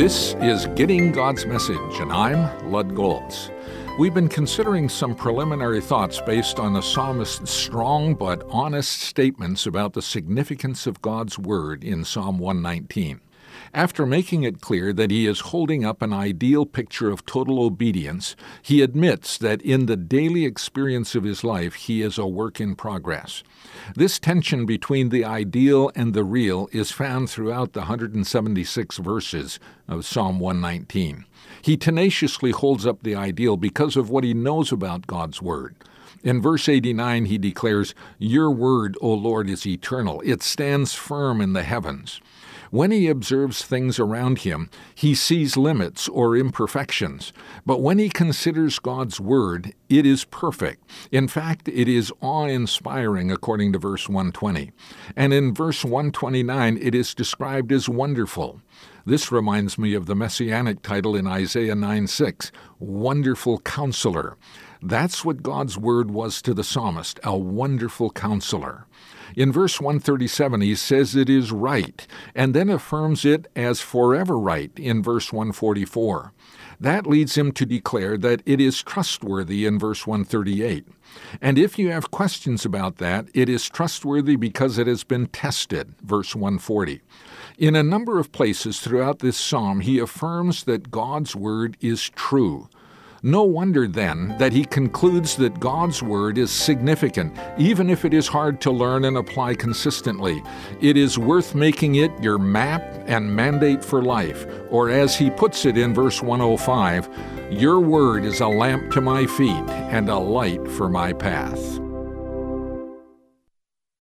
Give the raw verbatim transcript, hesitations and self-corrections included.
This is Getting God's Message, and I'm Lud Goltz. We've been considering some preliminary thoughts based on the psalmist's strong but honest statements about the significance of God's Word in Psalm one nineteen. After making it clear that he is holding up an ideal picture of total obedience, he admits that in the daily experience of his life, he is a work in progress. This tension between the ideal and the real is found throughout the one hundred seventy-six verses of Psalm one nineteen. He tenaciously holds up the ideal because of what he knows about God's Word. In verse eighty-nine, he declares, "Your word, O Lord, is eternal. It stands firm in the heavens." When he observes things around him, he sees limits or imperfections. But when he considers God's Word, it is perfect. In fact, it is awe-inspiring, according to verse one twenty. And in verse one twenty-nine, it is described as wonderful. This reminds me of the messianic title in Isaiah nine six, Wonderful Counselor. That's what God's Word was to the psalmist, a wonderful counselor. In verse one thirty-seven, he says it is right, and then affirms it as forever right in verse one forty-four. That leads him to declare that it is trustworthy in verse one thirty-eight. And if you have questions about that, it is trustworthy because it has been tested, verse one forty. In a number of places throughout this psalm, he affirms that God's Word is true. No wonder, then, that he concludes that God's Word is significant, even if it is hard to learn and apply consistently. It is worth making it your map and mandate for life, or as he puts it in verse one oh five, "Your word is a lamp to my feet and a light for my path."